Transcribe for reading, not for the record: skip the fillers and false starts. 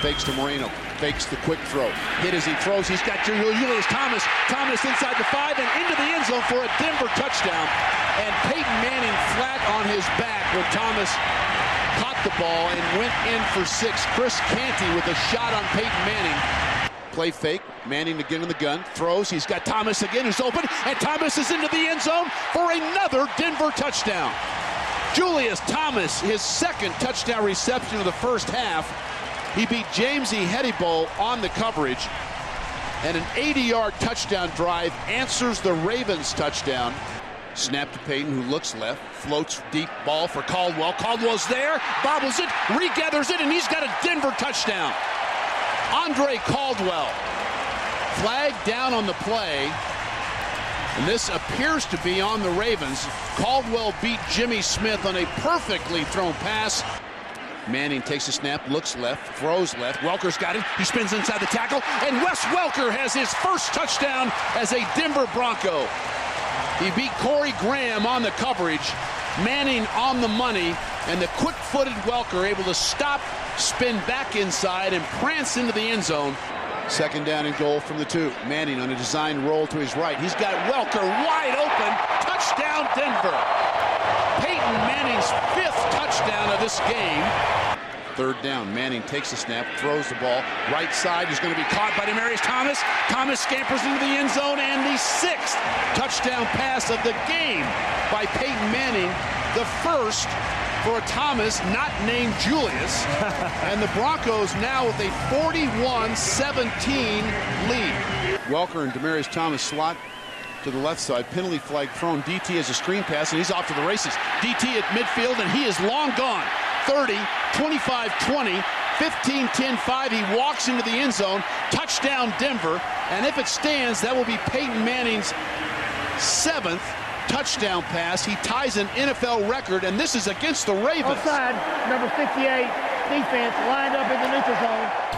fakes to Moreno, fakes the quick throw. Hit as he throws. He's got Julius Thomas. Thomas inside the 5 and into the end zone for a Denver touchdown. And Peyton Manning flat on his back when Thomas caught the ball and went in for 6. Chris Canty with a shot on Peyton Manning. Play fake. Manning again in the gun. Throws. He's got Thomas again who's open. And Thomas is into the end zone for another Denver touchdown. Julius Thomas, his second touchdown reception of the first half. He beat Jamesy Hedibole on the coverage. And an 80-yard touchdown drive answers the Ravens touchdown. Snap to Peyton, who looks left. Floats deep ball for Caldwell. Caldwell's there. Bobbles it. Regathers it. And he's got a Denver touchdown. Andre Caldwell. Flag down on the play. And this appears to be on the Ravens. Caldwell beat Jimmy Smith on a perfectly thrown pass. Manning takes a snap, looks left, throws left. Welker's got it. He spins inside the tackle. And Wes Welker has his first touchdown as a Denver Bronco. He beat Corey Graham on the coverage. Manning on the money. And the quick-footed Welker able to stop, spin back inside, and prance into the end zone. Second down and goal from the 2. Manning on a designed roll to his right. He's got Welker wide open. Touchdown, Denver. Peyton Manning's 5th touchdown of this game. Third down. Manning takes the snap, throws the ball. Right side is going to be caught by Demaryius Thomas. Thomas scampers into the end zone, and the 6th touchdown pass of the game by Peyton Manning. The first for a Thomas not named Julius. And the Broncos now with a 41-17 lead. Welker and Demaryius Thomas slot to the left side. Penalty flag thrown. DT has a screen pass, and he's off to the races. DT at midfield, and he is long gone. 30, 25-20, 15-10-5. He walks into the end zone. Touchdown, Denver. And if it stands, that will be Peyton Manning's 7th touchdown pass. He ties an NFL record, and this is against the Ravens. Offside, number 68, defense lined up in the neutral zone.